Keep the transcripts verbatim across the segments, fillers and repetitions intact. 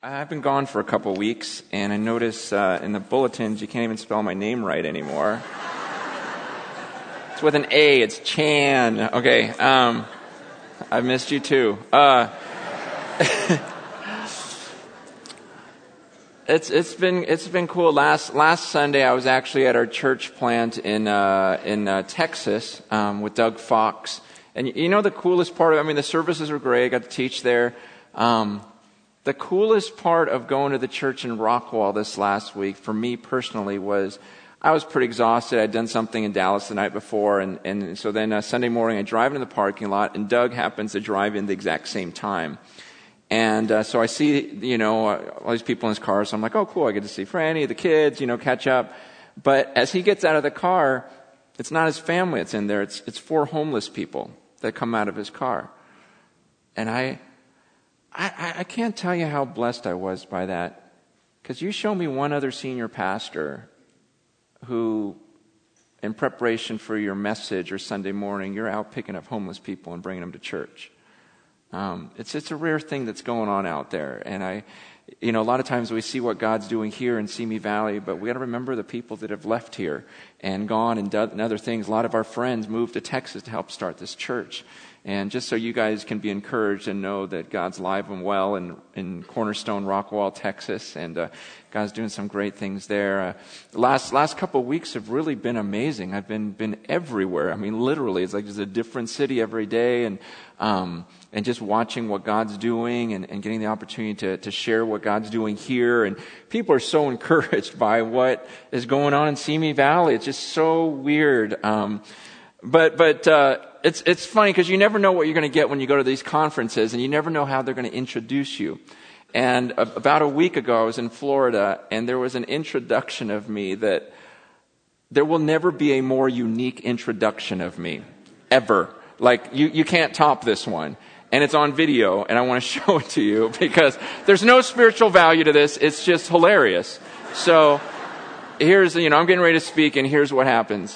I've been gone for a couple weeks, and I notice uh, in the bulletins you can't even spell my name right anymore. It's with an A. It's Chan. Okay, um, I missed you too. Uh, it's it's been it's been cool. Last last Sunday, I was actually at our church plant in uh, in uh, Texas um, with Doug Fox, and you know the coolest part of I mean the services were great. I got to teach there. Um, The coolest part of going to the church in Rockwall this last week, for me personally, was I was pretty exhausted. I'd done something in Dallas the night before, and, and so then uh, Sunday morning I drive into the parking lot, and Doug happens to drive in the exact same time. And uh, so I see, you know, uh, all these people in his car, so I'm like, oh, cool, I get to see Franny, the kids, you know, catch up. But as he gets out of the car, it's not his family that's in there. It's, it's four homeless people that come out of his car. And I... I, I can't tell you how blessed I was by that, because you show me one other senior pastor who, in preparation for your message or Sunday morning, you're out picking up homeless people and bringing them to church. Um, it's it's a rare thing that's going on out there, and I, you know, a lot of times we see what God's doing here in Simi Valley, but we got to remember the people that have left here and gone and done other things. A lot of our friends moved to Texas to help start this church. And just so you guys can be encouraged and know that God's alive and well in, in Cornerstone, Rockwall, Texas, and uh, God's doing some great things there. Uh, last last couple of weeks have really been amazing. I've been been everywhere. I mean, literally, it's like there's a different city every day, and um, and just watching what God's doing and, and getting the opportunity to to share what God's doing here. And people are so encouraged by what is going on in Simi Valley. It's just so weird. Um, but but. Uh, It's it's funny because you never know what you're going to get when you go to these conferences, and you never know how they're going to introduce you. And a, about a week ago, I was in Florida, and there was an introduction of me that there will never be a more unique introduction of me, ever. Like, you, you can't top this one. And it's on video, and I want to show it to you because there's no spiritual value to this. It's just hilarious. So here's, you know, I'm getting ready to speak, and here's what happens.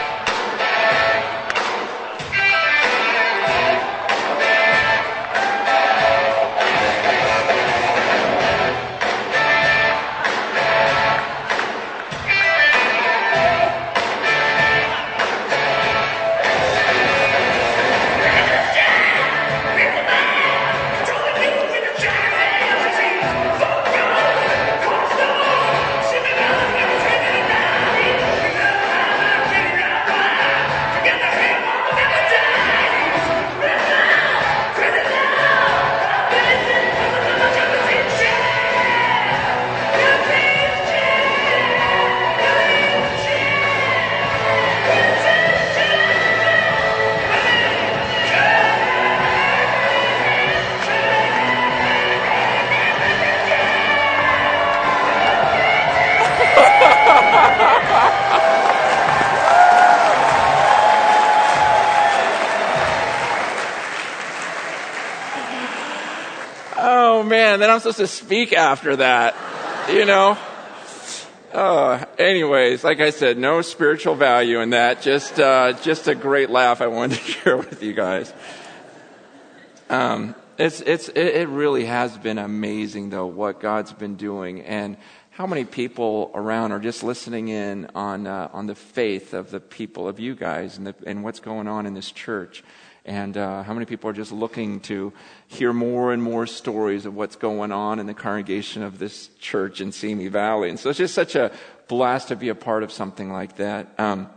Oh man, then I'm supposed to speak after that, you know? Oh, anyways, like I said, no spiritual value in that. Just, uh, just a great laugh I wanted to share with you guys. Um, it's, it's, it really has been amazing though, what God's been doing, and how many people around are just listening in on, uh, on the faith of the people, of you guys, and the, and what's going on in this church. And uh, how many people are just looking to hear more and more stories of what's going on in the congregation of this church in Simi Valley. And so it's just such a blast to be a part of something like that. Um,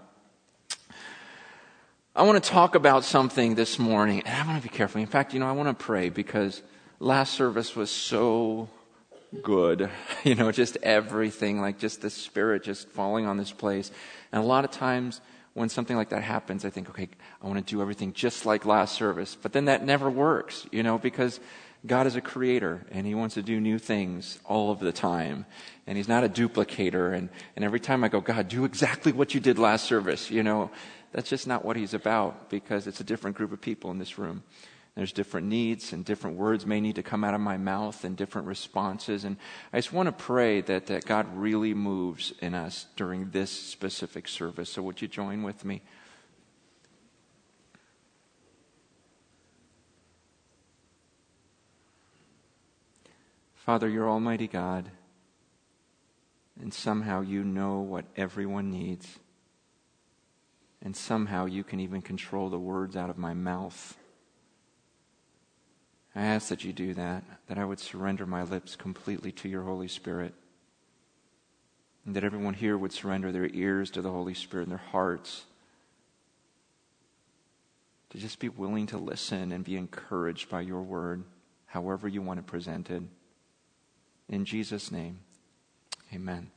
I want to talk about something this morning, and I want to be careful. In fact, you know, I want to pray because last service was so good. You know, just everything, like just the Spirit just falling on this place. And a lot of times, when something like that happens, I think, okay, I want to do everything just like last service. But then that never works, you know, because God is a creator and he wants to do new things all of the time. And he's not a duplicator. And, and every time I go, God, do exactly what you did last service, you know, that's just not what he's about, because it's a different group of people in this room. There's different needs, and different words may need to come out of my mouth, and different responses. And I just want to pray that, that God really moves in us during this specific service. So would you join with me? Father, you're Almighty God, and somehow you know what everyone needs. And somehow you can even control the words out of my mouth. I ask that you do that, that I would surrender my lips completely to your Holy Spirit. And that everyone here would surrender their ears to the Holy Spirit and their hearts. To just be willing to listen and be encouraged by your word, however you want it presented. In Jesus' name, amen.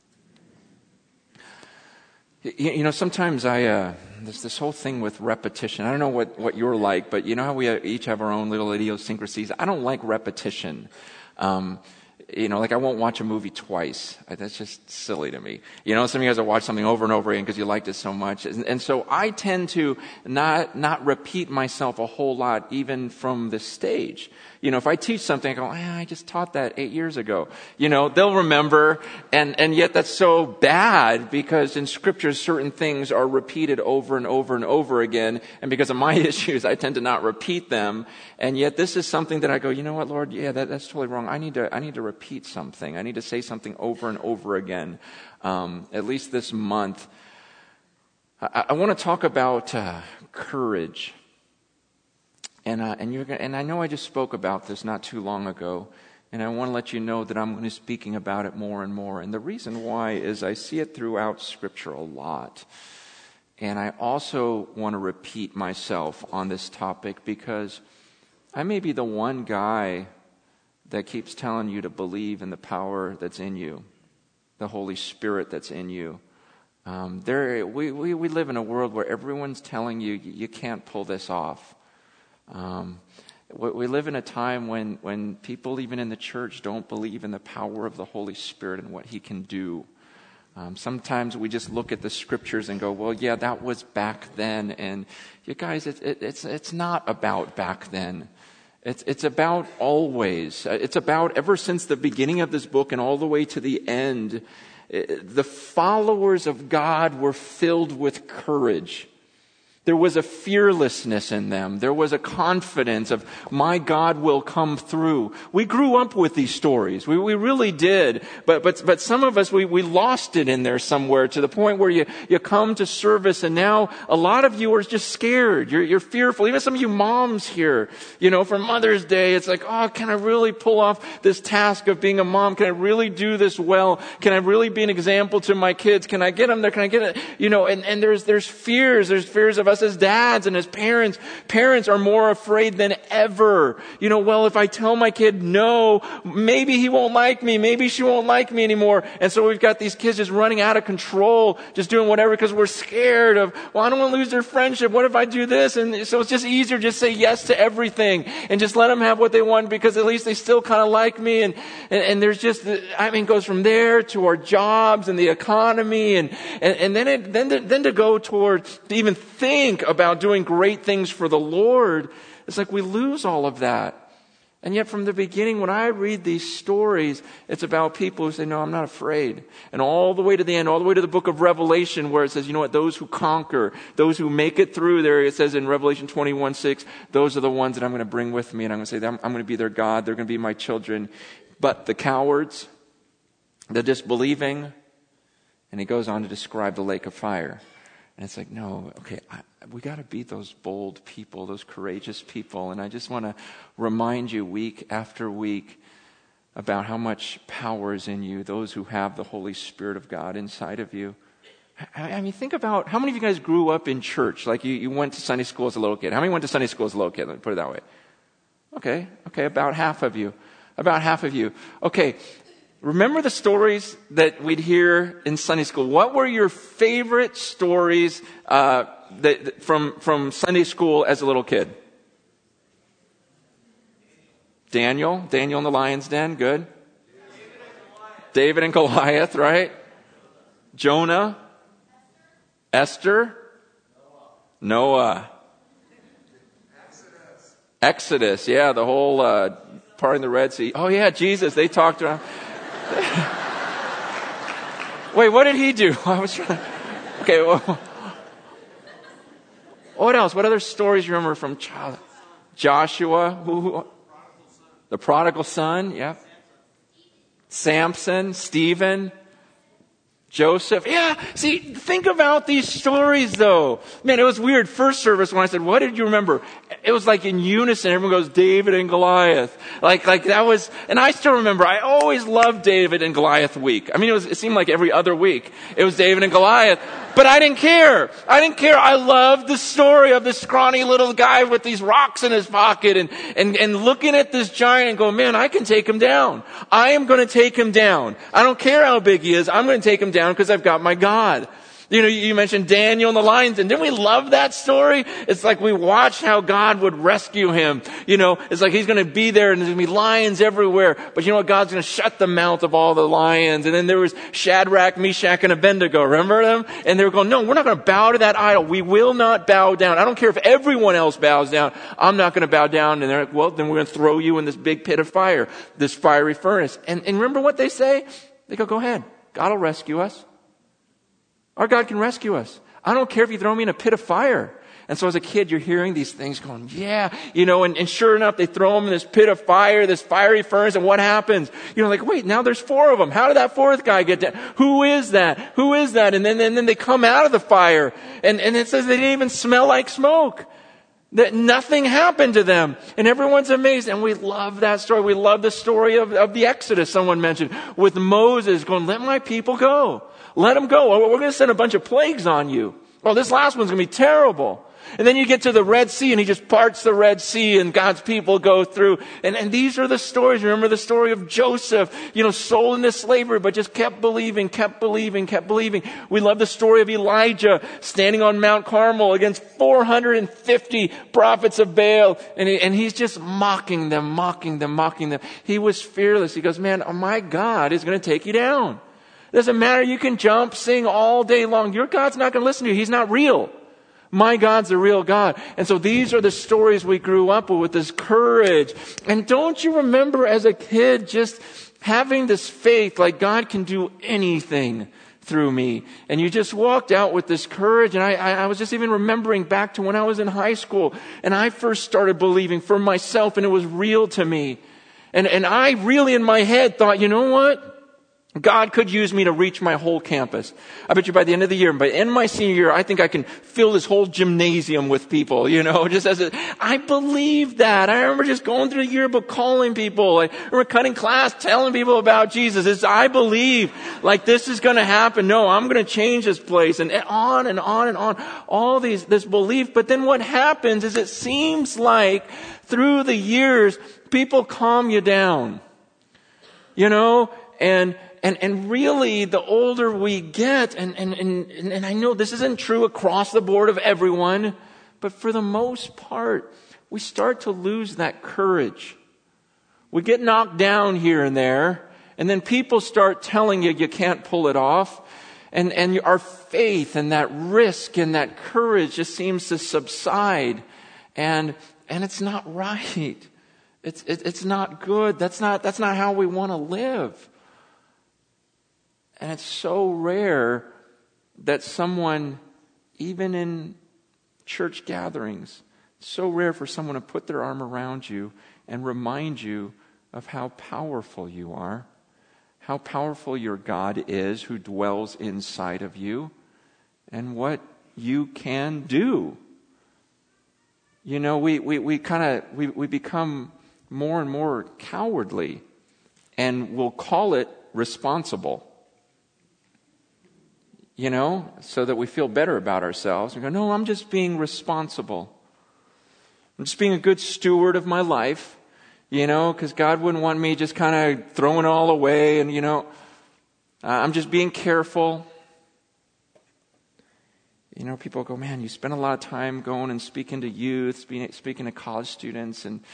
You know, sometimes I, uh, there's this whole thing with repetition. I don't know what, what you're like, but you know how we each have our own little idiosyncrasies? I don't like repetition. Um, you know, like I won't watch a movie twice. That's just silly to me. You know, some of you guys will watch something over and over again because you liked it so much. And, and so I tend to not, not repeat myself a whole lot, even from the stage. You know, if I teach something, I go, eh, I just taught that eight years ago. You know, they'll remember, and, and yet that's so bad because in Scripture certain things are repeated over and over and over again, and because of my issues, I tend to not repeat them, and yet this is something that I go, you know what, Lord, yeah, that, that's totally wrong. I need to, I need to repeat something. I need to say something over and over again, um, at least this month. I, I want to talk about uh, courage. And uh, and you're gonna, and I know I just spoke about this not too long ago, and I want to let you know that I'm going to be speaking about it more and more. And the reason why is I see it throughout Scripture a lot. And I also want to repeat myself on this topic because I may be the one guy that keeps telling you to believe in the power that's in you, the Holy Spirit that's in you. Um, there, we, we, we live in a world where everyone's telling you you can't pull this off. Um, we live in a time when, when people even in the church don't believe in the power of the Holy Spirit and what He can do. Um, sometimes we just look at the Scriptures and go, well, yeah, that was back then. And you guys, it, it, it's it's not about back then. It's it's about always. It's about ever since the beginning of this book and all the way to the end. The followers of God were filled with courage. There was a fearlessness in them. There was a confidence of, my God will come through. We grew up with these stories. We, we really did. But, but, but some of us, we, we lost it in there somewhere to the point where you, you come to service and now a lot of you are just scared. You're, you're fearful. Even some of you moms here, you know, for Mother's Day, it's like, oh, can I really pull off this task of being a mom? Can I really do this well? Can I really be an example to my kids? Can I get them there? Can I get it? You know, and, and there's, there's fears. There's fears of us as dads and as parents. Parents are more afraid than ever. You know, well, if I tell my kid no, maybe he won't like me. Maybe she won't like me anymore. And so we've got these kids just running out of control, just doing whatever because we're scared of, well, I don't want to lose their friendship. What if I do this? And so it's just easier to just say yes to everything and just let them have what they want because at least they still kind of like me. And, and, and there's just, I mean, it goes from there to our jobs and the economy. And, and, and then it, then to, then to go toward, to even think about doing great things for the Lord, it's like we lose all of that. And yet from the beginning, when I read these stories, it's about people who say, no, I'm not afraid. And all the way to the end, all the way to the book of Revelation, where it says, you know what, those who conquer, those who make it through there, it says in Revelation twenty-one six, those are the ones that I'm going to bring with me. And I'm going to say, I'm, I'm going to be their God. They're going to be my children. But the cowards, the disbelieving, and he goes on to describe the lake of fire. And it's like, no, okay, I, we got to be those bold people, those courageous people. And I just want to remind you week after week about how much power is in you, those who have the Holy Spirit of God inside of you. I, I mean, think about how many of you guys grew up in church? Like you, you went to Sunday school as a little kid. How many went to Sunday school as a little kid? Let me put it that way. Okay, okay, about half of you. About half of you. Okay. Remember the stories that we'd hear in Sunday school. What were your favorite stories uh, that, that from from Sunday school as a little kid? Daniel, Daniel in the lion's den, good. David and Goliath, right? Jonah, Esther, Noah, Exodus, Exodus, yeah, the whole uh, part in the Red Sea. Oh yeah, Jesus. They talked around. Wait, what did he do? I was trying. Okay. Well, what else? What other stories you remember from child? Joshua, who, who? The prodigal son. Yep. Samson, Stephen, Joseph. Yeah, see, think about these stories though. Man, it was weird. First service when I said, what did you remember? It was like in unison. Everyone goes, David and Goliath. Like, like that was, and I still remember, I always loved David and Goliath week. I mean, it was, it seemed like every other week it was David and Goliath. But I didn't care. I didn't care. I loved the story of this scrawny little guy with these rocks in his pocket and, and, and looking at this giant and going, man, I can take him down. I am going to take him down. I don't care how big he is. I'm going to take him down because I've got my God. You know, you mentioned Daniel and the lions, and didn't we love that story? It's like we watched how God would rescue him. You know, it's like he's going to be there and there's going to be lions everywhere. But you know what? God's going to shut the mouth of all the lions. And then there was Shadrach, Meshach, and Abednego. Remember them? And they were going, no, we're not going to bow to that idol. We will not bow down. I don't care if everyone else bows down. I'm not going to bow down. And they're like, well, then we're going to throw you in this big pit of fire, this fiery furnace. And, and remember what they say? They go, go ahead. God will rescue us. Our God can rescue us. I don't care if you throw me in a pit of fire. And so as a kid, you're hearing these things going, yeah, you know, and, and sure enough, they throw them in this pit of fire, this fiery furnace, and what happens? You know, like, wait, now there's four of them. How did that fourth guy get down? Who is that? Who is that? And then, and then they come out of the fire, and, and it says they didn't even smell like smoke. That nothing happened to them. And everyone's amazed. And we love that story. We love the story of, of the Exodus, someone mentioned, with Moses going, let my people go. Let them go. We're going to send a bunch of plagues on you. Oh, this last one's going to be terrible. And then you get to the Red Sea and he just parts the Red Sea and God's people go through. And, and these are the stories. Remember the story of Joseph, you know, sold into slavery, but just kept believing, kept believing, kept believing. We love the story of Elijah standing on Mount Carmel against four hundred fifty prophets of Baal. And, he, and he's just mocking them, mocking them, mocking them. He was fearless. He goes, man, oh, my God is going to take you down. Doesn't matter. You can jump, sing all day long. Your God's not going to listen to you. He's not real. My God's a real God. And so these are the stories we grew up with, with this courage. And don't you remember as a kid just having this faith like God can do anything through me? And you just walked out with this courage. And I, I, I was just even remembering back to when I was in high school and I first started believing for myself and it was real to me. And, and I really in my head thought, you know what? God could use me to reach my whole campus. I bet you by the end of the year, by the end of my senior year, I think I can fill this whole gymnasium with people, you know, just as a, I believed that. I remember just going through the yearbook, calling people. I remember cutting class, telling people about Jesus. It's, I believe like this is going to happen. No, I'm going to change this place, and on and on and on. All these, this belief. But then what happens is it seems like through the years, people calm you down, you know, and And and really, the older we get, and, and, and, and I know this isn't true across the board of everyone, but for the most part, we start to lose that courage. We get knocked down here and there, and then people start telling you you can't pull it off. And, and our faith and that risk and that courage just seems to subside. And and it's not right. It's it, it's not good. That's not that's not how we want to live. And it's so rare that someone, even in church gatherings, it's so rare for someone to put their arm around you and remind you of how powerful you are, how powerful your God is who dwells inside of you, and what you can do. You know, we, we, we kind of, we, we become more and more cowardly, and we'll call it responsible. You know, so that we feel better about ourselves. We go, no, I'm just being responsible. I'm just being a good steward of my life, you know, because God wouldn't want me just kind of throwing it all away. And, you know, uh, I'm just being careful. You know, people go, man, you spend a lot of time going and speaking to youth, speaking, speaking to college students. And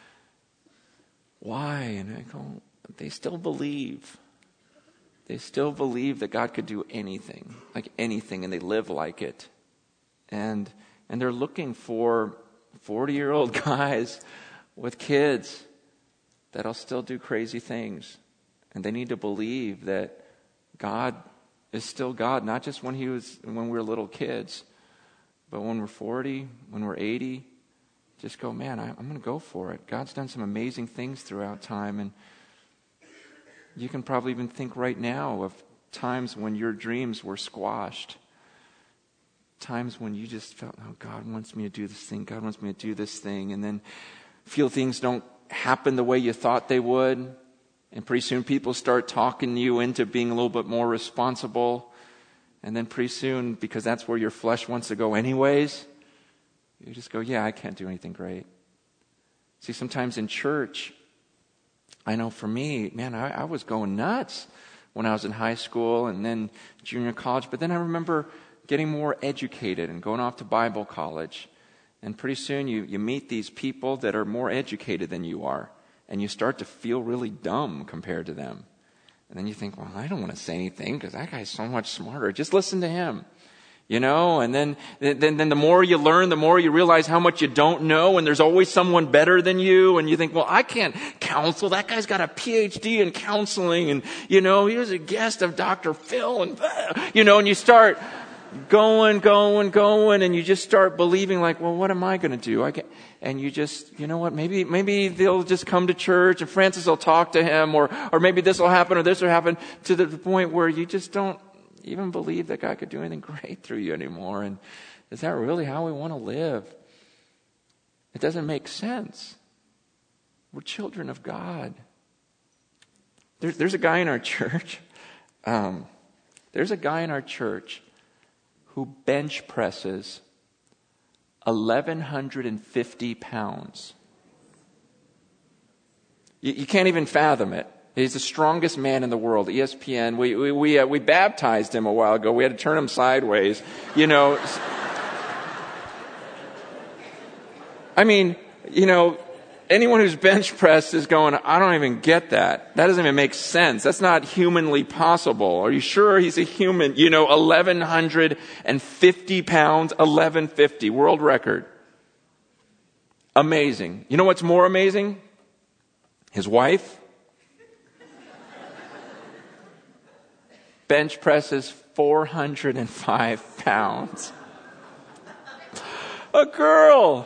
why? And I go, they still believe. They still believe that God could do anything, like anything, and they live like it. And and they're looking for forty-year-old guys with kids that'll still do crazy things. And they need to believe that God is still God, not just when he was when we were little kids, but when we're forty, when we're eighty, just go, man, I, I'm going to go for it. God's done some amazing things throughout time, and You can probably even think right now of times when your dreams were squashed. Times when you just felt, oh, God wants me to do this thing. God wants me to do this thing. And then feel things don't happen the way you thought they would. And pretty soon people start talking you into being a little bit more responsible. And then pretty soon, because that's where your flesh wants to go anyways, you just go, yeah, I can't do anything great. See, sometimes in church, I know for me, man, I, I was going nuts when I was in high school and then junior college. But then I remember getting more educated and going off to Bible college. And pretty soon you, you meet these people that are more educated than you are. And you start to feel really dumb compared to them. And then you think, well, I don't want to say anything because that guy's so much smarter. Just listen to him. You know, and then, then, then the more you learn, the more you realize how much you don't know. And there's always someone better than you. And you think, well, I can't counsel. That guy's got a P H D in counseling. And, you know, he was a guest of Doctor Phil. And, you know, and you start going, going, going. And you just start believing like, well, what am I going to do? I can, and you just, you know what, maybe, maybe they'll just come to church and Francis will talk to him. Or, or maybe this will happen or this will happen, to the point where you just don't even believe that God could do anything great through you anymore. And is that really how we want to live? It doesn't make sense. We're children of God. There's, there's a guy in our church. Um, there's a guy in our church who bench presses eleven fifty pounds. You, you can't even fathom it. He's the strongest man in the world. E S P N. We we we, uh, we baptized him a while ago. We had to turn him sideways. You know. I mean, you know, anyone who's bench pressed is going, I don't even get that. That doesn't even make sense. That's not humanly possible. Are you sure he's a human? You know, eleven fifty pounds, eleven fifty, world record. Amazing. You know what's more amazing? His wife. Bench presses four hundred five pounds. A girl.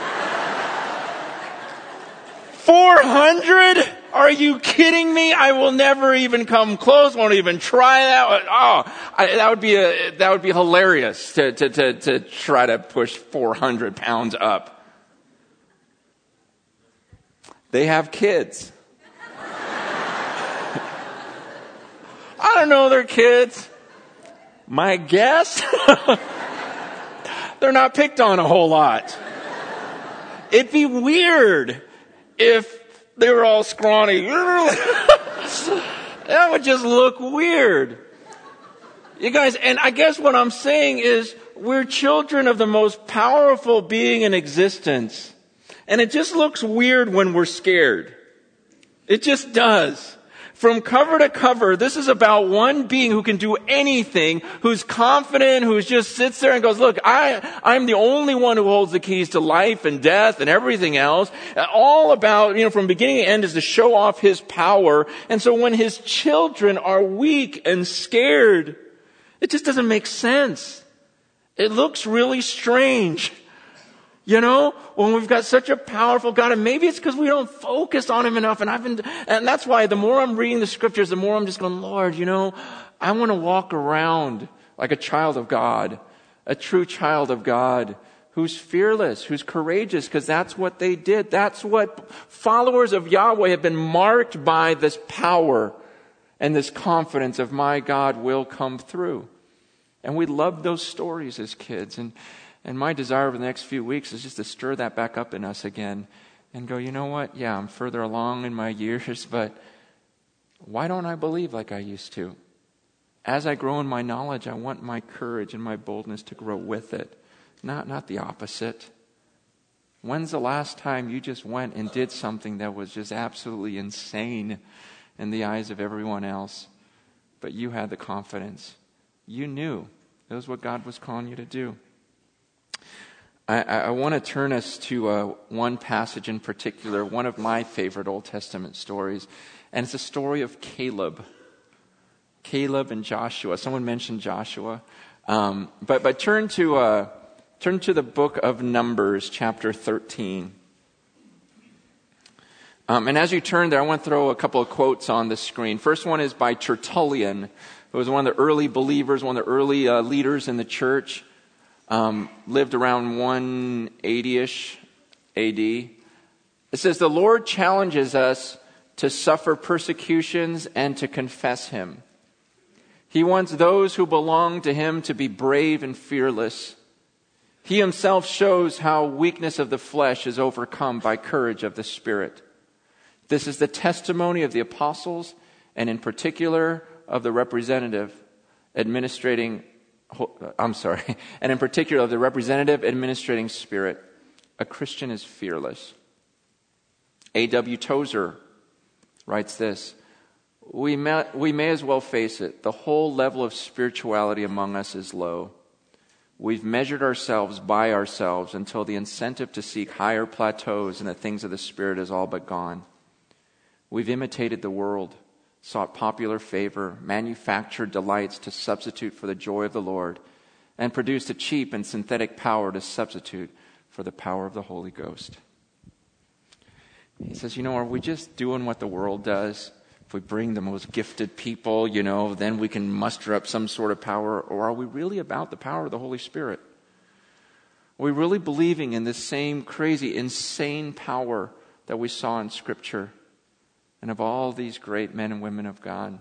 four hundred? Are you kidding me? I will never even come close. Won't even try that. Oh, I, that would be a, that would be hilarious to, to, to, to try to push four hundred pounds up. They have kids. I don't know their kids. My guess? They're not picked on a whole lot. It'd be weird if they were all scrawny. That would just look weird. You guys, and I guess what I'm saying is we're children of the most powerful being in existence. And it just looks weird when we're scared. It just does. From cover to cover, this is about one being who can do anything, who's confident, who just sits there and goes, look, I, I'm the only one who holds the keys to life and death and everything else. All about, you know, from beginning to end is to show off his power. And so when his children are weak and scared, it just doesn't make sense. It looks really strange. You know, when we've got such a powerful God, and maybe it's because we don't focus on him enough. And I've been, and that's why the more I'm reading the scriptures, the more I'm just going, Lord, you know, I want to walk around like a child of God, a true child of God, who's fearless, who's courageous, because that's what they did. That's what followers of Yahweh have been marked by, this power and this confidence of my God will come through. And we love those stories as kids. And And my desire over the next few weeks is just to stir that back up in us again and go, you know what? Yeah, I'm further along in my years, but why don't I believe like I used to? As I grow in my knowledge, I want my courage and my boldness to grow with it, not, not the opposite. When's the last time you just went and did something that was just absolutely insane in the eyes of everyone else, but you had the confidence? You knew that was what God was calling you to do. I, I want to turn us to uh, one passage in particular, one of my favorite Old Testament stories, and it's a story of Caleb. Caleb and Joshua. Someone mentioned Joshua, um, but but turn to uh, turn to the book of Numbers, chapter thirteen. Um, and as you turn there, I want to throw a couple of quotes on the screen. First one is by Tertullian, who was one of the early believers, one of the early uh, leaders in the church. Um, lived around one eighty-ish A D. It says, the Lord challenges us to suffer persecutions and to confess Him. He wants those who belong to Him to be brave and fearless. He Himself shows how weakness of the flesh is overcome by courage of the Spirit. This is the testimony of the apostles, and in particular of the representative administrating, I'm sorry, and in particular of the representative administrating spirit. A Christian is fearless. A W Tozer writes this, we may, we may as well face it. The whole level of spirituality among us is low. We've measured ourselves by ourselves until the incentive to seek higher plateaus in the things of the Spirit is all but gone. We've imitated the world, sought popular favor, manufactured delights to substitute for the joy of the Lord, and produced a cheap and synthetic power to substitute for the power of the Holy Ghost. He says, you know, are we just doing what the world does? If we bring the most gifted people, you know, then we can muster up some sort of power. Or are we really about the power of the Holy Spirit? Are we really believing in this same crazy, insane power that we saw in Scripture? And of all these great men and women of God.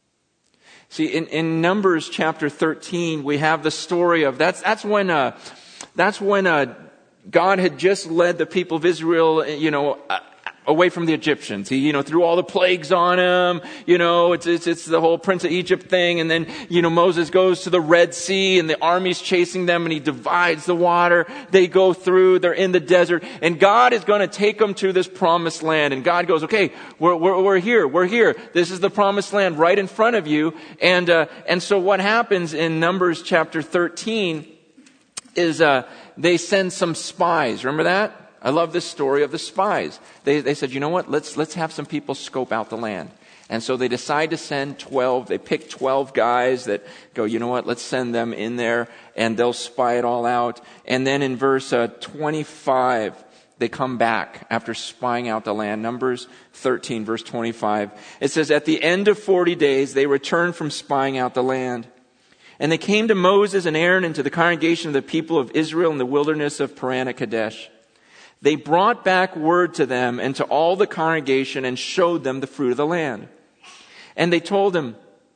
See, in, in Numbers chapter thirteen, we have the story of, that's, that's when, uh, that's when, uh, God had just led the people of Israel, you know, uh, away from the Egyptians. He, you know, threw all the plagues on them. You know, it's, it's, it's the whole Prince of Egypt thing. And then, you know, Moses goes to the Red Sea and the army's chasing them and he divides the water. They go through, they're in the desert and God is going to take them to this promised land. And God goes, okay, we're, we're, we're here. We're here. This is the promised land right in front of you. And, uh, and so what happens in Numbers chapter thirteen is, uh, they send some spies. Remember that? I love this story of the spies. They, they said, you know what, let's, let's have some people scope out the land. And so they decide to send twelve. They pick twelve guys that go, you know what, let's send them in there and they'll spy it all out. And then in verse uh, twenty-five, they come back after spying out the land. Numbers thirteen, verse twenty-five. It says, at the end of forty days, they returned from spying out the land. And they came to Moses and Aaron and to the congregation of the people of Israel in the wilderness of Paran at Kadesh. They brought back word to them and to all the congregation and showed them the fruit of the land. And they told them,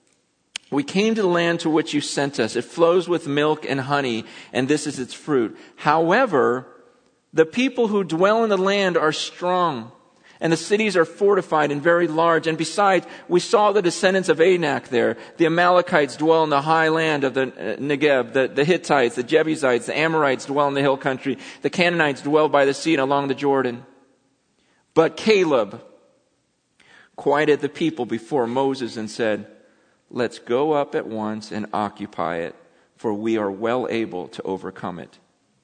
we came to the land to which you sent us. It flows with milk and honey, and this is its fruit. However, the people who dwell in the land are strong, and the cities are fortified and very large. And besides, we saw the descendants of Anak there. The Amalekites dwell in the high land of the Negev. The, the Hittites, the Jebusites, the Amorites dwell in the hill country. The Canaanites dwell by the sea and along the Jordan. But Caleb quieted the people before Moses and said, let's go up at once and occupy it, for we are well able to overcome it.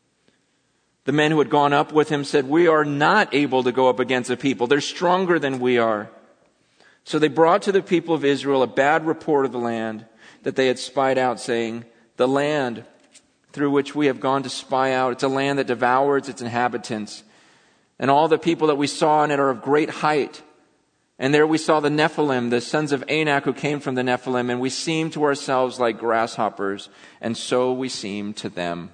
The men who had gone up with him said, we are not able to go up against the people. They're stronger than we are. So they brought to the people of Israel a bad report of the land that they had spied out, saying, the land through which we have gone to spy out, it's a land that devours its inhabitants. And all the people that we saw in it are of great height. And there we saw the Nephilim, the sons of Anak who came from the Nephilim, and we seemed to ourselves like grasshoppers, and so we seemed to them.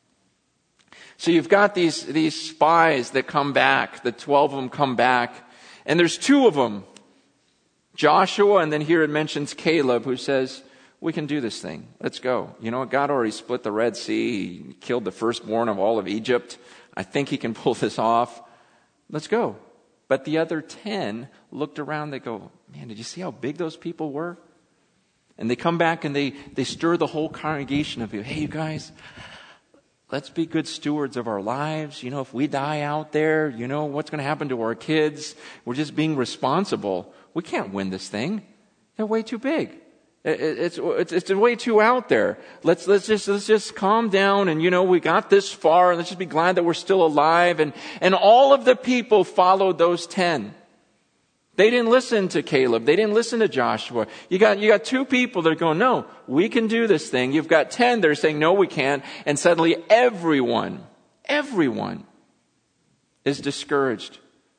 So you've got these, these spies that come back. The twelve of them come back. And there's two of them. Joshua, and then here it mentions Caleb, who says, we can do this thing. Let's go. You know what? God already split the Red Sea. He killed the firstborn of all of Egypt. I think he can pull this off. Let's go. But the other ten looked around. They go, man, did you see how big those people were? And they come back and they, they stir the whole congregation of you. Hey, you guys, let's be good stewards of our lives. You know, if we die out there, you know, what's going to happen to our kids? We're just being responsible. We can't win this thing. They're way too big. It's, it's, it's way too out there. Let's, let's just, let's just calm down. And, you know, we got this far and let's just be glad that we're still alive. And, and all of the people followed those ten. They didn't listen to Caleb. They didn't listen to Joshua. You got, you got two people that are going, no, we can do this thing. You've got ten that are saying, no, we can't. And suddenly everyone, everyone is discouraged.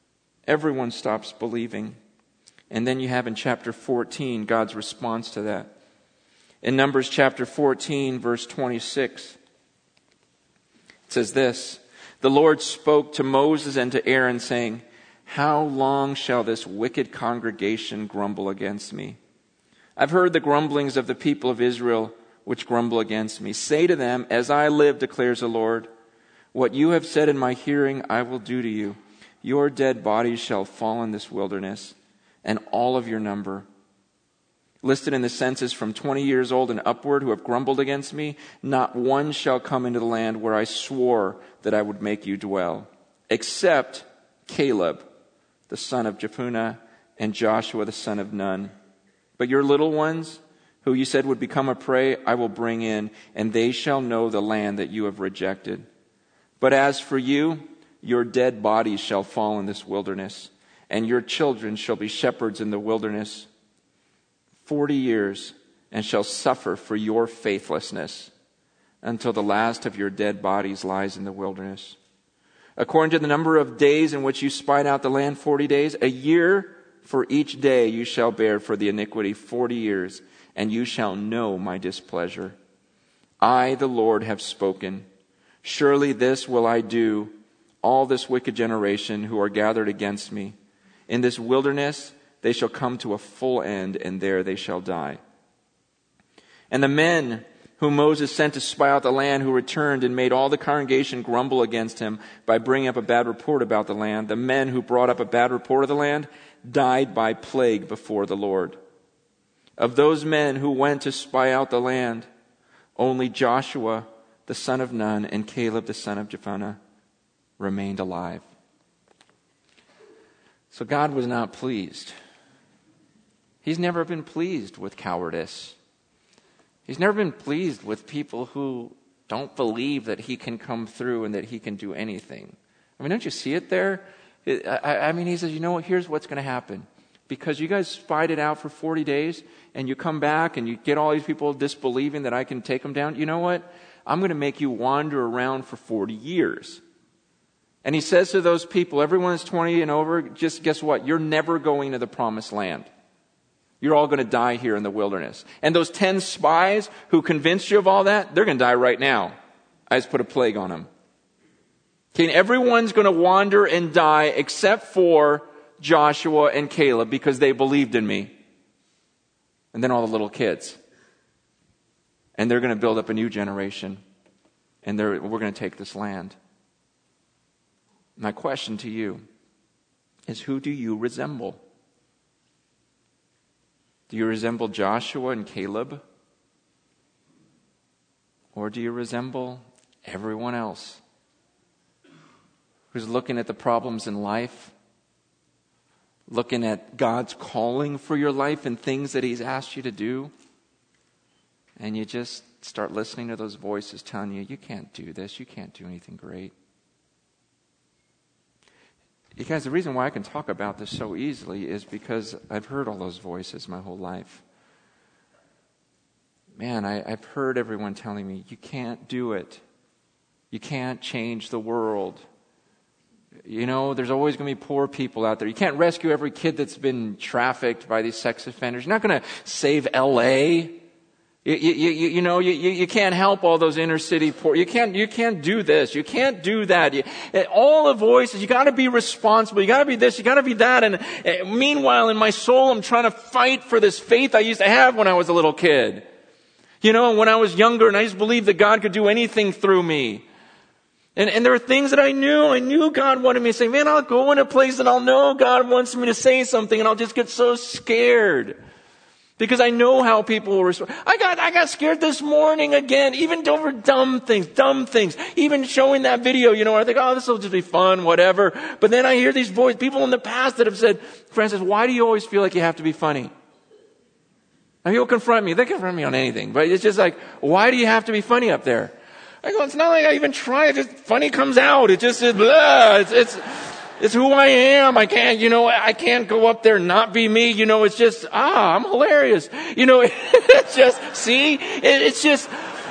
everyone stops believing. And then you have in chapter fourteen, God's response to that. In Numbers chapter fourteen, verse twenty-six, it says this, "The Lord spoke to Moses and to Aaron, saying, 'How long shall this wicked congregation grumble against me? I've heard the grumblings of the people of Israel, which grumble against me. Say to them, as I live, declares the Lord, what you have said in my hearing I will do to you. Your dead bodies shall fall in this wilderness, and all of your number, listed in the census from twenty years old and upward, who have grumbled against me, not one shall come into the land where I swore that I would make you dwell, except Caleb, the son of Jephunneh, and Joshua, the son of Nun. But your little ones, who you said would become a prey, I will bring in, and they shall know the land that you have rejected. But as for you, your dead bodies shall fall in this wilderness, and your children shall be shepherds in the wilderness forty years, and shall suffer for your faithlessness until the last of your dead bodies lies in the wilderness. According to the number of days in which you spied out the land, forty days, a year for each day you shall bear for the iniquity forty years, and you shall know my displeasure. I, the Lord, have spoken. Surely this will I do, all this wicked generation who are gathered against me. In this wilderness they shall come to a full end, and there they shall die. And the men whom Moses sent to spy out the land, who returned and made all the congregation grumble against him by bringing up a bad report about the land, the men who brought up a bad report of the land died by plague before the Lord. Of those men who went to spy out the land, only Joshua the son of Nun and Caleb the son of Jephunneh remained alive." So God was not pleased. He's never been pleased with cowardice. He's never been pleased with people who don't believe that he can come through and that he can do anything. I mean, don't you see it there? I, I mean, he says, you know what, here's what's going to happen. Because you guys spied it out for forty days, and you come back and you get all these people disbelieving that I can take them down. You know what? I'm going to make you wander around for forty years. And he says to those people, everyone is twenty and over, just guess what? You're never going to the promised land. You're all going to die here in the wilderness. And those ten spies who convinced you of all that, they're going to die right now. I just put a plague on them. Okay, and everyone's going to wander and die except for Joshua and Caleb, because they believed in me. And then all the little kids. And they're going to build up a new generation. And they're, we're going to take this land. My question to you is, who do you resemble? Do you resemble Joshua and Caleb? Or do you resemble everyone else who's looking at the problems in life, looking at God's calling for your life and things that He's asked you to do, and you just start listening to those voices telling you, you can't do this, you can't do anything great? You guys, the reason why I can talk about this so easily is because I've heard all those voices my whole life. Man, I, I've heard everyone telling me, you can't do it. You can't change the world. You know, there's always going to be poor people out there. You can't rescue every kid that's been trafficked by these sex offenders. You're not going to save L A You, you, you, you know, you, you can't help all those inner city poor. You can't, you can't do this. You can't do that. You, all the voices, you got to be responsible. You got to be this. You got to be that. And uh, meanwhile, in my soul, I'm trying to fight for this faith I used to have when I was a little kid. You know, when I was younger, and I just believed that God could do anything through me. And, and there were things that I knew. I knew God wanted me to say, man, I'll go in a place and I'll know God wants me to say something, and I'll just get so scared. Because I know how people will respond. I got, I got scared this morning again, even over dumb things, dumb things. Even showing that video, you know, I think, oh, this will just be fun, whatever. But then I hear these voices, people in the past that have said, Francis, why do you always feel like you have to be funny? And people confront me. They confront me on anything. But it's just like, why do you have to be funny up there? I go, it's not like I even try. It just, funny comes out. It just is, blah. It's, it's, It's who I am. I can't, you know, I can't go up there and not be me. You know, it's just, ah, I'm hilarious. You know, it's just, see, it, it's just,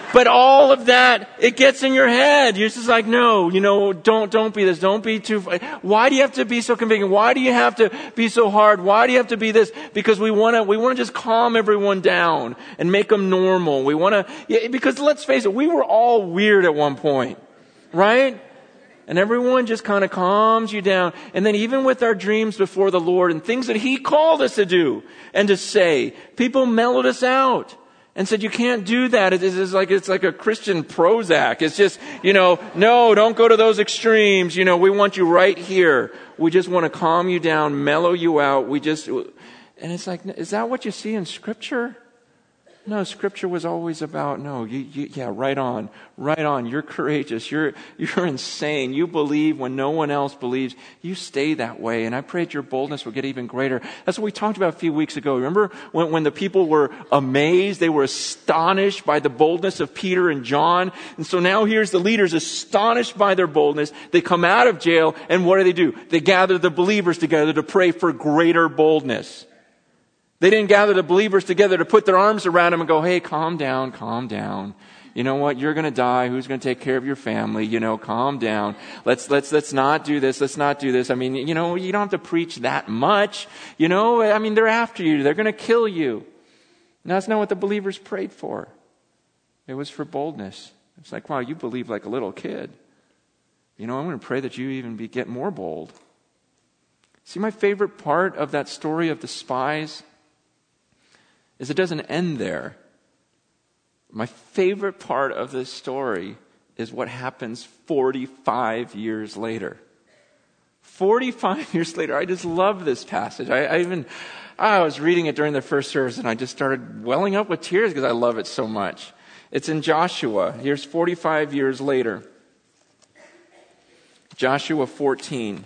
But all of that, it gets in your head. You're just like, no, you know, don't, don't be this. Don't be too, why do you have to be so convicting? Why do you have to be so hard? Why do you have to be this? Because we want to, we want to just calm everyone down and make them normal. We want to, yeah, because let's face it, we were all weird at one point, right? And everyone just kind of calms you down. And then even with our dreams before the Lord and things that He called us to do and to say, people mellowed us out and said, you can't do that. It is like, it's like a Christian Prozac. It's just, you know, no, don't go to those extremes. You know, we want you right here. We just want to calm you down, mellow you out. We just, and it's like, is that what you see in Scripture? No, Scripture was always about, no, you, you, yeah, right on, right on. You're courageous. You're, you're insane. You believe when no one else believes. You stay that way. And I pray that your boldness will get even greater. That's what we talked about a few weeks ago. Remember when, when the people were amazed? They were astonished by the boldness of Peter and John. And so now here's the leaders astonished by their boldness. They come out of jail, and what do they do? They gather the believers together to pray for greater boldness. They didn't gather the believers together to put their arms around them and go, hey, calm down, calm down. You know what? You're going to die. Who's going to take care of your family? You know, calm down. Let's, let's, let's not do this. Let's not do this. I mean, you know, you don't have to preach that much. You know, I mean, they're after you. They're going to kill you. And that's not what the believers prayed for. It was for boldness. It's like, wow, you believe like a little kid. You know, I'm going to pray that you even be, get more bold. See, my favorite part of that story of the spies is it doesn't end there. My favorite part of this story is what happens forty-five years later. forty-five years later. I just love this passage. I, I even, I was reading it during the first service and I just started welling up with tears because I love it so much. It's in Joshua. Here's forty-five years later. Joshua fourteen.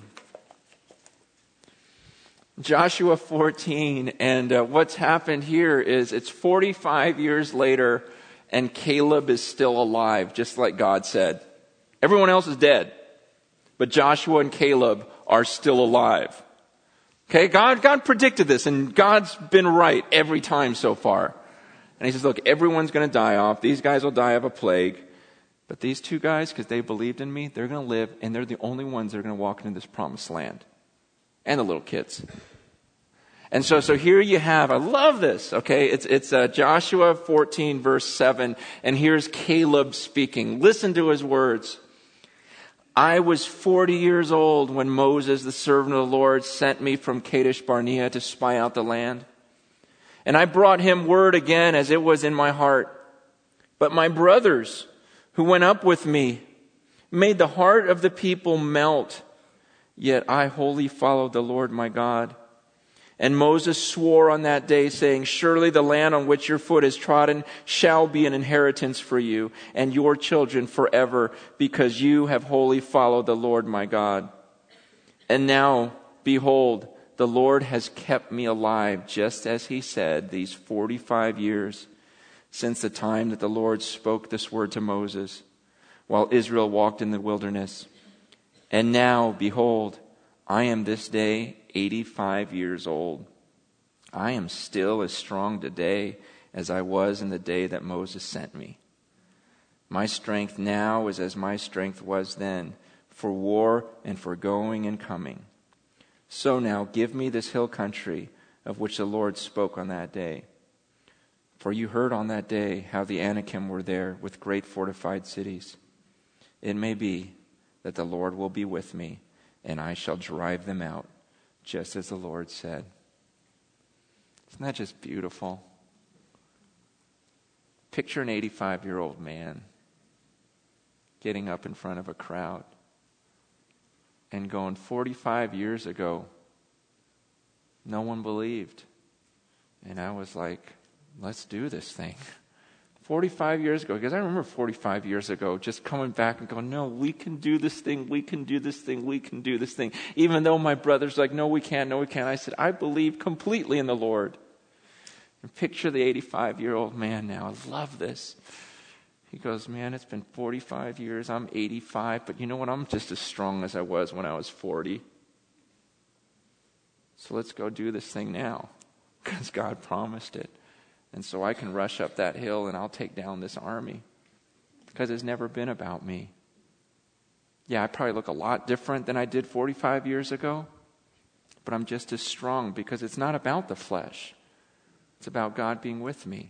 Joshua fourteen, and uh, what's happened here is it's forty-five years later, and Caleb is still alive, just like God said. Everyone else is dead, but Joshua and Caleb are still alive. Okay, God, God predicted this, and God's been right every time so far. And He says, look, everyone's going to die off. These guys will die of a plague. But these two guys, because they believed in me, they're going to live, and they're the only ones that are going to walk into this promised land. And the little kids. And so, so here you have, I love this, okay? It's, it's uh, Joshua fourteen verse seven, and here's Caleb speaking. Listen to his words. I was forty years old when Moses, the servant of the Lord, sent me from Kadesh Barnea to spy out the land. And I brought him word again as it was in my heart. But my brothers who went up with me made the heart of the people melt. Yet I wholly followed the Lord my God. And Moses swore on that day, saying, surely the land on which your foot is trodden shall be an inheritance for you and your children forever, because you have wholly followed the Lord my God. And now, behold, the Lord has kept me alive, just as He said, these forty-five years, since the time that the Lord spoke this word to Moses, while Israel walked in the wilderness. And now, behold, I am this day eighty-five years old. I am still as strong today as I was in the day that Moses sent me. My strength now is as my strength was then, for war and for going and coming. So now give me this hill country of which the Lord spoke on that day. For you heard on that day how the Anakim were there with great fortified cities. It may be that the Lord will be with me, and I shall drive them out, just as the Lord said. Isn't that just beautiful? Picture an eighty-five-year-old man getting up in front of a crowd and going, forty-five years ago, no one believed. And I was like, let's do this thing. forty-five years ago, because I remember forty-five years ago just coming back and going, no, we can do this thing, we can do this thing, we can do this thing. Even though my brother's like, no, we can't, no, we can't. I said, I believe completely in the Lord. And picture the eighty-five-year-old man now. I love this. He goes, man, it's been forty-five years. I'm eighty-five, but you know what? I'm just as strong as I was when I was forty. So let's go do this thing now, because God promised it. And so I can rush up that hill and I'll take down this army. because it's never been about me. Yeah, I probably look a lot different than I did forty-five years ago, but I'm just as strong because it's not about the flesh. It's about God being with me.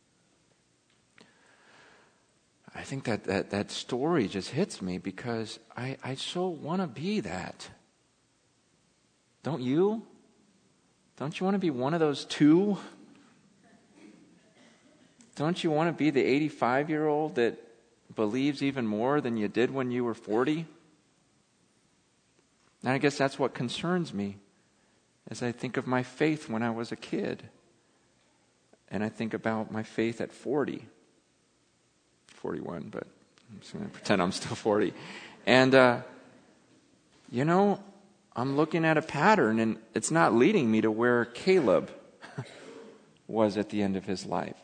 I think that that, that story just hits me because I, I so want to be that. Don't you? Don't you want to be one of those two? Don't you want to be the eighty-five-year-old that believes even more than you did when you were forty? And I guess that's what concerns me as I think of my faith when I was a kid. And I think about my faith at forty. forty-one, but I'm just going to pretend I'm still forty. And, uh, you know, I'm looking at a pattern, and it's not leading me to where Caleb was at the end of his life.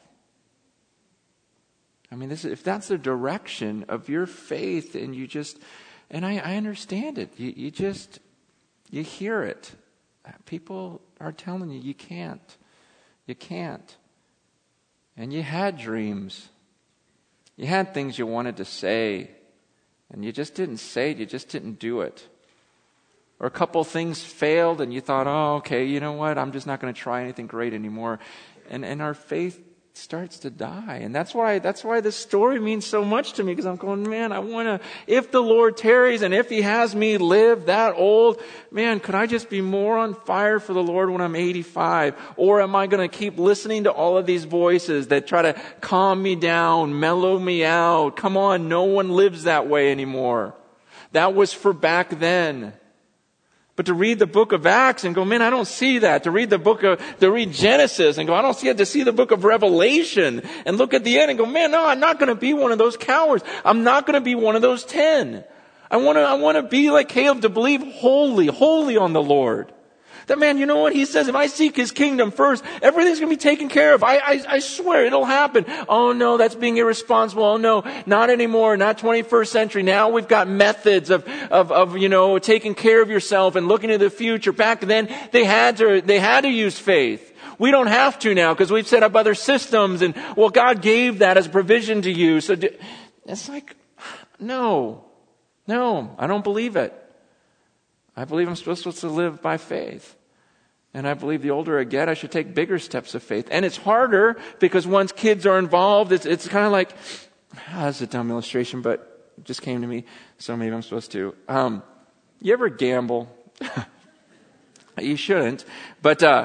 I mean, this, if that's the direction of your faith, and you just, and I, I understand it. You, you just, you hear it. People are telling you, you can't. You can't. And you had dreams. You had things you wanted to say, and you just didn't say it. You just didn't do it. Or a couple things failed, and you thought, oh, okay, you know what? I'm just not going to try anything great anymore. And and our faith starts to die. And that's why that's why this story means so much to me, because I'm going, man, I want to, if the Lord tarries and if he has me live that old, man, could I just be more on fire for the Lord when I'm eighty-five? Or am I going to keep listening to all of these voices that try to calm me down, mellow me out? Come on, no one lives that way anymore. That was for back then. But to read the book of Acts and go, man, I don't see that. To read the book of, to read Genesis and go, I don't see it. To see the book of Revelation and look at the end and go, man, no, I'm not going to be one of those cowards. I'm not going to be one of those ten. I want to, I want to be like Caleb, to believe wholly, wholly on the Lord. That man, you know what? He says, if I seek his kingdom first, everything's going to be taken care of. I, I, I swear it'll happen. Oh no, that's being irresponsible. Oh no, not anymore. Not twenty-first century. Now we've got methods of, of, of, you know, taking care of yourself and looking to the future. Back then, they had to, they had to use faith. We don't have to now because we've set up other systems, and well, God gave that as provision to you. So do, it's like, no, no, I don't believe it. I believe I'm supposed to live by faith. And I believe the older I get, I should take bigger steps of faith. And it's harder because once kids are involved, it's, it's kind of like, ah, that's a dumb illustration, but it just came to me, so maybe I'm supposed to. Um, you ever gamble? You shouldn't, but uh,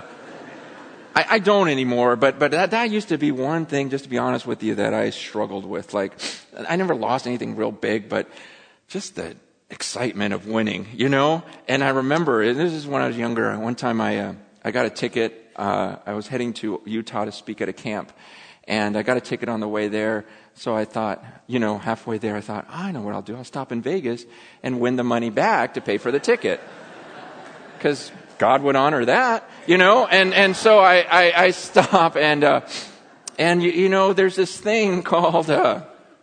I, I don't anymore. But but that, that used to be one thing, just to be honest with you, that I struggled with. Like, I never lost anything real big, but just the excitement of winning, you know? And I remember, and this is when I was younger, one time I uh, I got a ticket. Uh, I was heading to Utah to speak at a camp, and I got a ticket on the way there. So I thought, you know, halfway there, I thought, oh, I know what I'll do. I'll stop in Vegas and win the money back to pay for the ticket. Because God would honor that, you know? And and so I, I, I stop, and, uh, and you, you know, there's this thing called... Uh,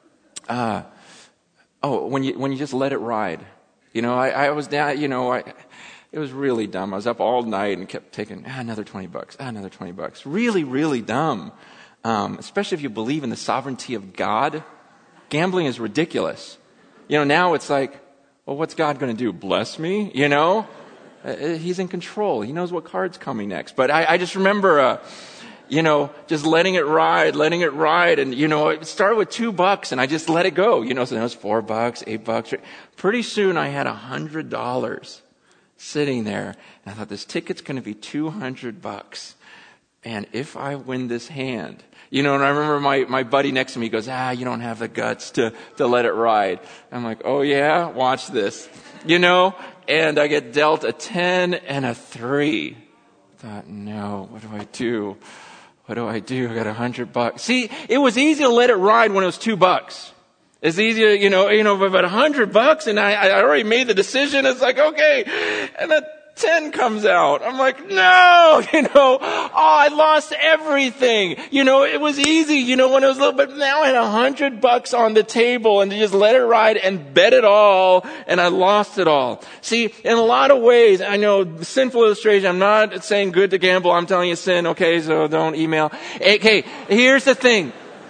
uh, Oh, when you when you just let it ride. You know, I, I was down, you know, I, it was really dumb. I was up all night and kept taking, ah, another twenty bucks, ah, another twenty bucks. Really, really dumb. Um, especially if you believe in the sovereignty of God. Gambling is ridiculous. You know, now it's like, well, what's God going to do? Bless me? You know? Uh, he's in control. He knows what card's coming next. But I, I just remember... Uh, You know, just letting it ride, letting it ride. And, you know, it started with two bucks and I just let it go. You know, so now it's four bucks, eight bucks. Pretty soon I had a hundred dollars sitting there. And I thought, this ticket's going to be two hundred bucks. And if I win this hand, you know, and I remember my, my buddy next to me goes, ah, you don't have the guts to, to let it ride. I'm like, oh yeah, watch this, you know, and I get dealt a ten and a three. I thought, no, what do I do? What do I do? I got a hundred bucks. See, it was easy to let it ride when it was two bucks. It's easier, you know, you know, about a hundred bucks, and I, I already made the decision. It's like, okay, and a ten comes out. I'm like, no, you know, oh, I lost everything. You know, it was easy, you know, when it was a little bit. Now I had a hundred bucks on the table, and to just let it ride and bet it all, and I lost it all. See, in a lot of ways, I know, sinful illustration. I'm not saying good to gamble. I'm telling you sin. Okay, so don't email. Okay, here's the thing.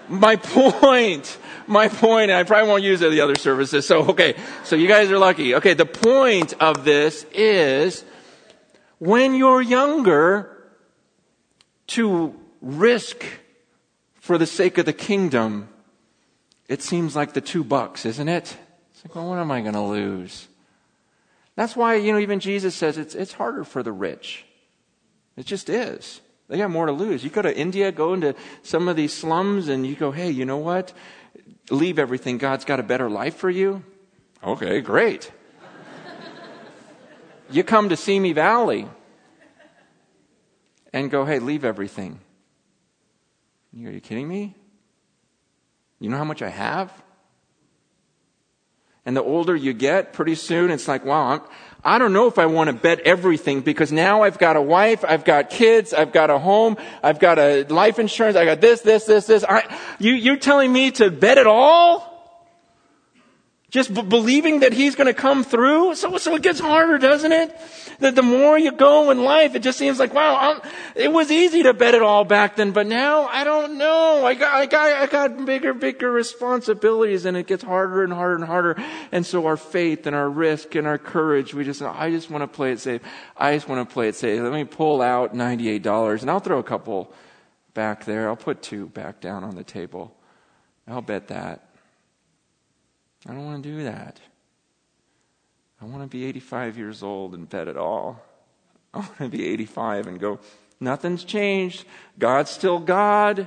My point, my point, and I probably won't use it at the other services. So, okay, so you guys are lucky. Okay, the point of this is when you're younger, to risk for the sake of the kingdom, it seems like the two bucks, isn't it? It's like, well, what am I going to lose? That's why, you know, even Jesus says it's it's harder for the rich. It just is. They got more to lose. You go to India, go into some of these slums, and you go, hey, you know what? Leave everything. God's got a better life for you. Okay, great. You come to Simi Valley and go, hey, leave everything. Are you kidding me? You know how much I have? And the older you get, pretty soon it's like, wow, I'm, I don't know if I want to bet everything, because now I've got a wife, I've got kids, I've got a home, I've got a life insurance, I got this, this, this, this. I, you, you're telling me to bet it all? Just b- believing that he's going to come through? So, so it gets harder, doesn't it? The, the more you go in life, it just seems like, wow, I'm, it was easy to bet it all back then, but now I don't know. I got, I got, I got bigger, bigger responsibilities, and it gets harder and harder and harder. And so our faith and our risk and our courage, we just, I just want to play it safe. I just want to play it safe. Let me pull out ninety-eight dollars, and I'll throw a couple back there. I'll put two back down on the table. I'll bet that. I don't want to do that. I want to be eighty-five years old and bet it all. I want to be eighty-five and go, nothing's changed. God's still God.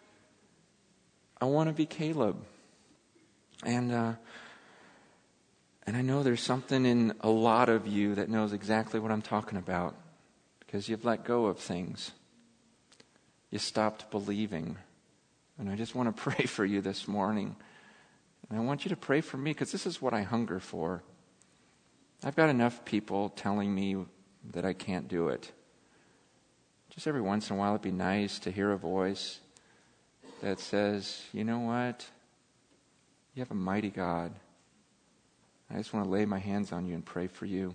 I want to be Caleb. And uh, and I know there's something in a lot of you that knows exactly what I'm talking about, because you've let go of things. You stopped believing. And I just want to pray for you this morning. And I want you to pray for me, because this is what I hunger for. I've got enough people telling me that I can't do it. Just every once in a while, it'd be nice to hear a voice that says, you know what? You have a mighty God. I just want to lay my hands on you and pray for you.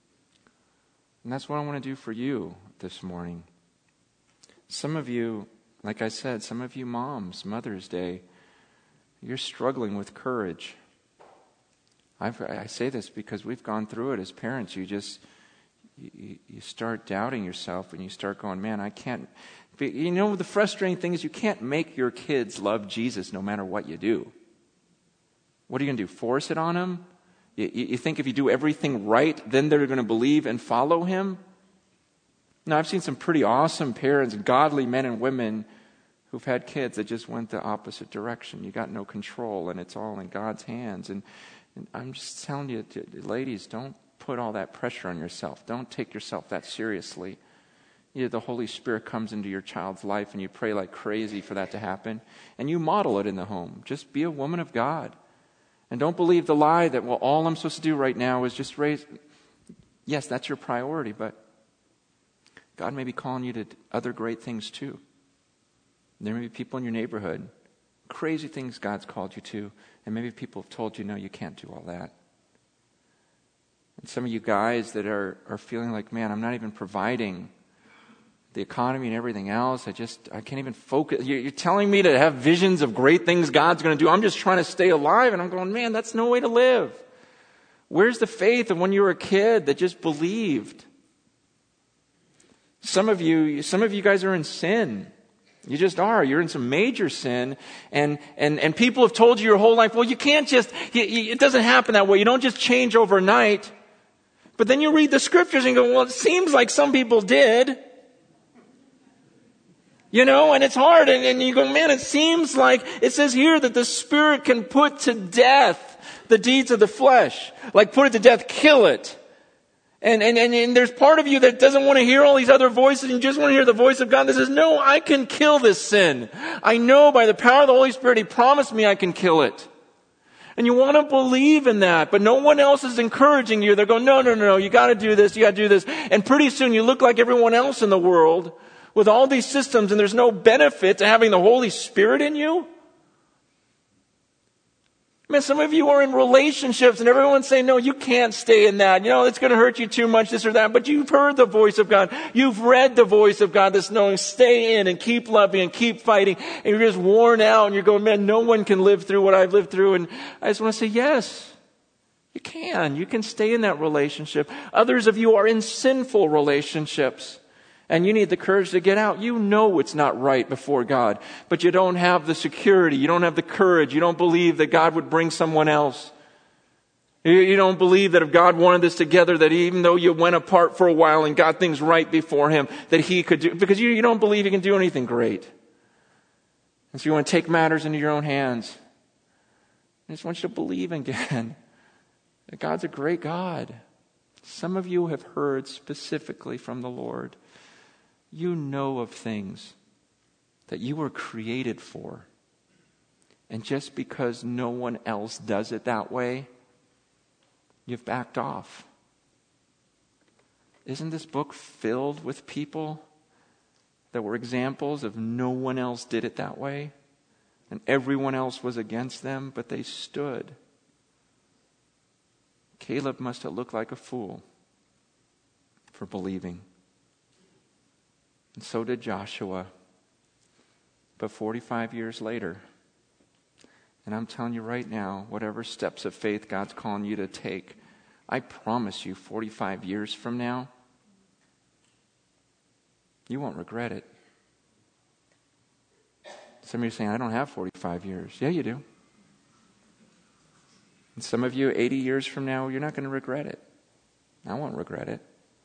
And that's what I want to do for you this morning. Some of you, like I said, some of you moms, Mother's Day, you're struggling with courage. I've, I say this because we've gone through it as parents. You just, you, you start doubting yourself, and you start going, man, I can't. Be, you know, the frustrating thing is you can't make your kids love Jesus no matter what you do. What are you going to do, force it on them? You, you think if you do everything right, then they're going to believe and follow him? No, I've seen some pretty awesome parents, godly men and women who've had kids that just went the opposite direction. You got no control, and it's all in God's hands. And, and I'm just telling you, ladies, don't put all that pressure on yourself. Don't take yourself that seriously. You know, the Holy Spirit comes into your child's life, and you pray like crazy for that to happen. And you model it in the home. Just be a woman of God. And don't believe the lie that, well, all I'm supposed to do right now is just raise. Yes, that's your priority, but God may be calling you to other great things too. There may be people in your neighborhood, crazy things God's called you to, and maybe people have told you, no, you can't do all that. And some of you guys that are, are feeling like, man, I'm not even providing the economy and everything else. I just, I can't even focus. You're, you're telling me to have visions of great things God's going to do. I'm just trying to stay alive. And I'm going, man, that's no way to live. Where's the faith of when you were a kid that just believed? Some of you, some of you guys are in sin. You just are. You're in some major sin. And, and, and people have told you your whole life, well, you can't just, you, you, it doesn't happen that way. You don't just change overnight. But then you read the scriptures and go, well, it seems like some people did. You know, and it's hard. And, and you go, man, it seems like it says here that the Spirit can put to death the deeds of the flesh. Like put it to death, kill it. And, and, and, and there's part of you that doesn't want to hear all these other voices, and you just want to hear the voice of God that says, no, I can kill this sin. I know by the power of the Holy Spirit, He promised me I can kill it. And you want to believe in that, but no one else is encouraging you. They're going, no, no, no, no, you got to do this, you got to do this. And pretty soon you look like everyone else in the world with all these systems, and there's no benefit to having the Holy Spirit in you. Man, some of you are in relationships and everyone's saying, no, you can't stay in that. You know, it's going to hurt you too much, this or that. But you've heard the voice of God. You've read the voice of God that's knowing, stay in and keep loving and keep fighting. And you're just worn out and you're going, man, no one can live through what I've lived through. And I just want to say, yes, you can. You can stay in that relationship. Others of you are in sinful relationships. And you need the courage to get out. You know it's not right before God, but you don't have the security. You don't have the courage. You don't believe that God would bring someone else. You don't believe that if God wanted this together, that even though you went apart for a while and got things right before Him, that He could do, because you, you don't believe He can do anything great. And so you want to take matters into your own hands. I just want you to believe again that God's a great God. Some of you have heard specifically from the Lord. You know of things that you were created for. And just because no one else does it that way, you've backed off. Isn't this book filled with people that were examples of no one else did it that way? And everyone else was against them, but they stood. Caleb must have looked like a fool for believing. And so did Joshua. But forty-five years later, and I'm telling you right now, whatever steps of faith God's calling you to take, I promise you forty-five years from now, you won't regret it. Some of you are saying, I don't have forty-five years. Yeah, you do. And some of you, eighty years from now, you're not going to regret it. I won't regret it.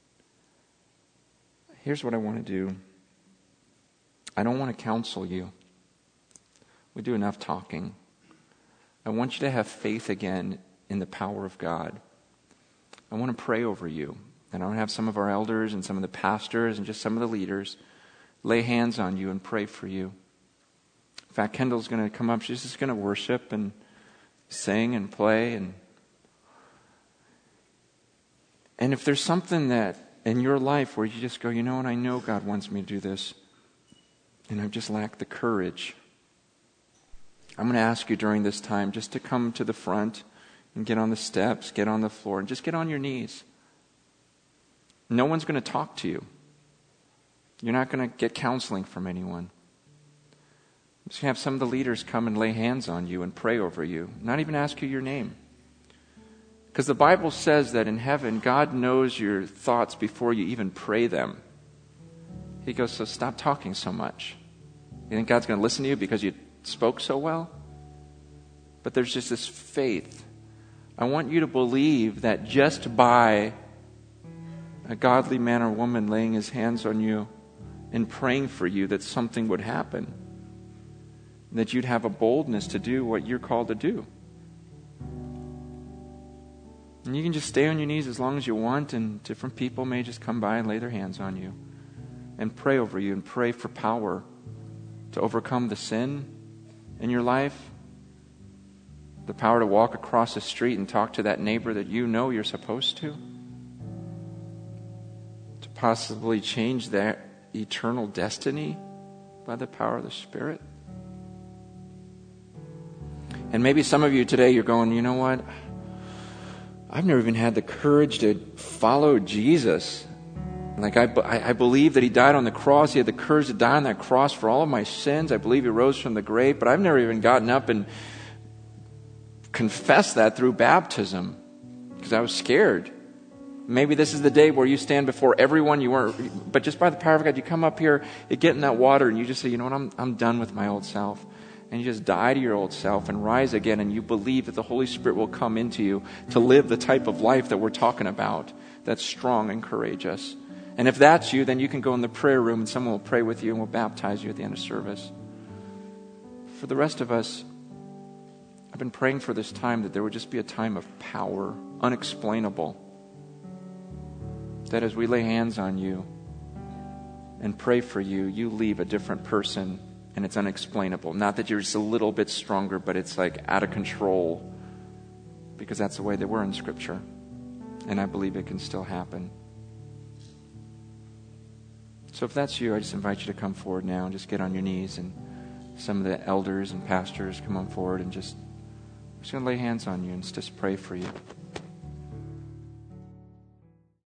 Here's what I want to do. I don't want to counsel you. We do enough talking. I want you to have faith again in the power of God. I want to pray over you. And I want to have some of our elders and some of the pastors and just some of the leaders lay hands on you and pray for you. In fact, Kendall's going to come up. She's just going to worship and sing and play. And, and if there's something that in your life where you just go, you know what, I know God wants me to do this, and I've just lacked the courage, I'm going to ask you during this time just to come to the front and get on the steps, get on the floor, and just get on your knees. No one's going to talk to you. You're not going to get counseling from anyone. I'm just going to have some of the leaders come and lay hands on you and pray over you, not even ask you your name. Because the Bible says that in heaven, God knows your thoughts before you even pray them. He goes, so stop talking so much. You think God's going to listen to you because you spoke so well? But there's just this faith. I want you to believe that just by a godly man or woman laying his hands on you and praying for you, that something would happen. That you'd have a boldness to do what you're called to do. And you can just stay on your knees as long as you want, and different people may just come by and lay their hands on you and pray over you and pray for power to overcome the sin in your life, the power to walk across the street and talk to that neighbor that you know you're supposed to, to possibly change their eternal destiny by the power of the Spirit. And maybe some of you today, you're going, you know what? I've never even had the courage to follow Jesus. Like, I, I believe that He died on the cross. He had the courage to die on that cross for all of my sins. I believe He rose from the grave. But I've never even gotten up and confessed that through baptism because I was scared. Maybe this is the day where you stand before everyone. You weren't, but just by the power of God, you come up here, you get in that water, and you just say, you know what, I'm, I'm done with my old self. And you just die to your old self and rise again, and you believe that the Holy Spirit will come into you to live the type of life that we're talking about, that's strong and courageous. And if that's you, then you can go in the prayer room and someone will pray with you and will baptize you at the end of service. For the rest of us, I've been praying for this time that there would just be a time of power, unexplainable. That as we lay hands on you and pray for you, you leave a different person. And it's unexplainable. Not that you're just a little bit stronger, but it's like out of control. Because that's the way they were in Scripture. And I believe it can still happen. So if that's you, I just invite you to come forward now and just get on your knees. And some of the elders and pastors come on forward and just just going to lay hands on you and just pray for you.